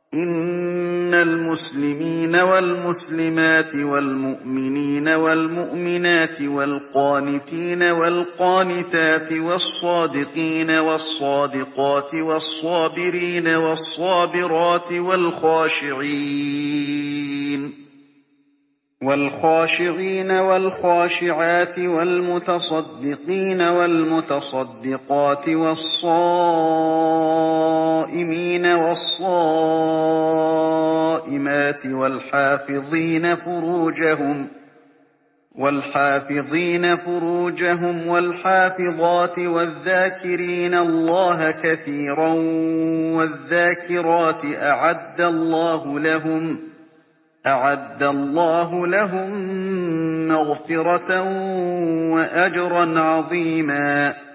إِنَّ الْمُسْلِمِينَ وَالْمُسْلِمَاتِ وَالْمُؤْمِنِينَ وَالْمُؤْمِنَاتِ وَالْقَانِتِينَ وَالْقَانِتَاتِ وَالصَّادِقِينَ وَالصَّادِقَاتِ وَالصَّابِرِينَ وَالصَّابِرَاتِ وَالْخَاشِعِينَ وَالْخَاشِعَاتِ وَالْمُتَصَدِّقِينَ وَالْمُتَصَدِّقَاتِ وَالصَّائِمِينَ وَالصَّائِمَاتِ وَالْحَافِظِينَ فُرُوجَهُمْ وَالْحَافِظَاتِ وَالذَّاكِرِينَ اللَّهَ كَثِيرًا وَالذَّاكِرَاتِ أَعَدَّ اللَّهُ لَهُم مَّغْفِرَةً وَأَجْرًا عَظِيمًا